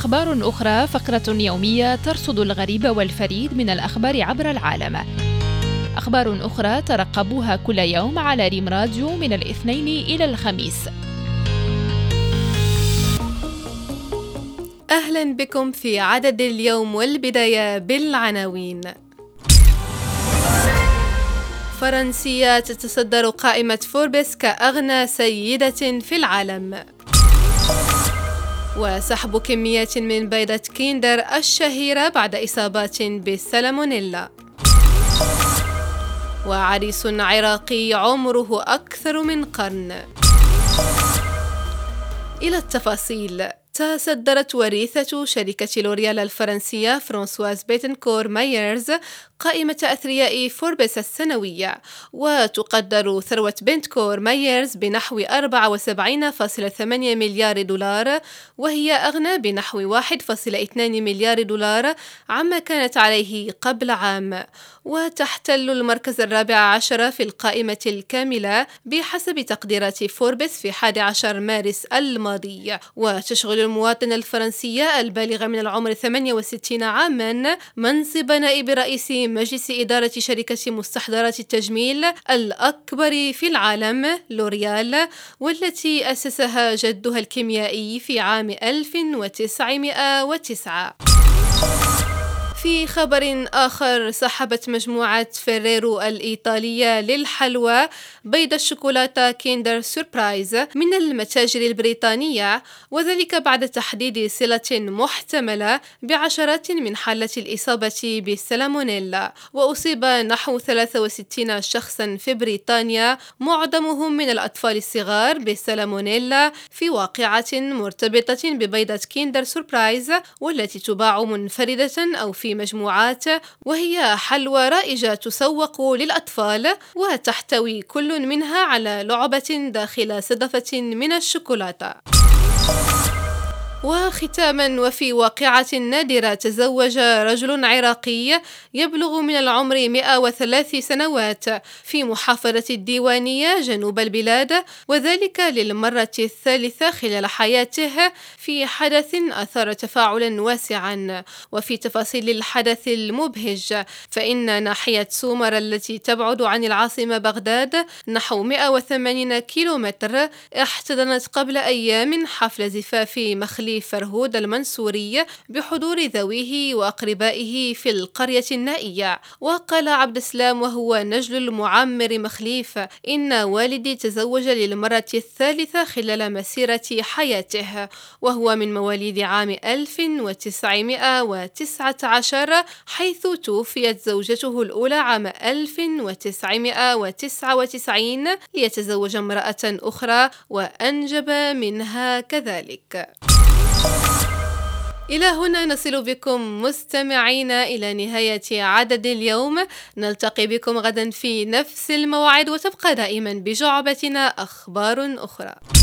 أخبار أخرى، فقرة يومية ترصد الغريب والفريد من الأخبار عبر العالم. أخبار أخرى ترقبوها كل يوم على ريم راديو من الاثنين إلى الخميس. أهلا بكم في عدد اليوم، والبداية بالعناوين. فرنسية تتصدر قائمة فوربس كأغنى سيدة في العالم. وسحب كميات من بيضة كيندر الشهيرة بعد إصابات بالسالمونيلا. وعريس عراقي عمره أكثر من قرن. إلى التفاصيل. تصدرت وريثة شركة لوريال الفرنسية فرانسواز بيتنكور مايرز قائمة أثرياء فوربس السنوية، وتقدر ثروة بنتكور مايرز بنحو 74.8 مليار دولار، وهي أغنى بنحو 1.2 مليار دولار عما كانت عليه قبل عام، وتحتل المركز 14 في القائمة الكاملة بحسب تقديرات فوربس في 11 مارس الماضي. وتشغل المواطنة الفرنسية البالغة من العمر 68 عاما منصب نائب رئيس مجلس إدارة شركة مستحضرات التجميل الأكبر في العالم لوريال، والتي أسسها جدها الكيميائي في عام 1909. في خبر آخر، سحبت مجموعة فيريرو الإيطالية للحلوى بيض الشوكولاتة كيندر سوربرايز من المتاجر البريطانية، وذلك بعد تحديد صلة محتملة بعشرات من حالات الإصابة بالسالمونيلا. وأصيب نحو 63 شخصا في بريطانيا، معظمهم من الأطفال الصغار، بالسالمونيلا في واقعة مرتبطة ببيضة كيندر سوربرايز، والتي تباع منفردة أو في مجموعات، وهي حلوى رائجة تسوق للأطفال، وتحتوي كل منها على لعبة داخل صدفة من الشوكولاتة. وختاما، وفي واقعة نادرة، تزوج رجل عراقي يبلغ من العمر 103 سنوات في محافظة الديوانية جنوب البلاد، وذلك للمرة الثالثة خلال حياته في حدث أثار تفاعلا واسعا. وفي تفاصيل الحدث المبهج، فإن ناحية سومر التي تبعد عن العاصمة بغداد نحو 180 كيلومتر احتضنت قبل أيام حفل زفاف مخلي فرهود المنصوري بحضور ذويه وأقربائه في القرية النائية. وقال عبد السلام وهو نجل المعمر مخليف: إن والدي تزوج للمرة الثالثة خلال مسيرة حياته، وهو من مواليد عام 1919، حيث توفيت زوجته الأولى عام 1999 ليتزوج امرأة أخرى وأنجب منها كذلك. إلى هنا نصل بكم مستمعينا إلى نهاية عدد اليوم. نلتقي بكم غدا في نفس الموعد، وتبقى دائما بجعبتنا أخبار أخرى.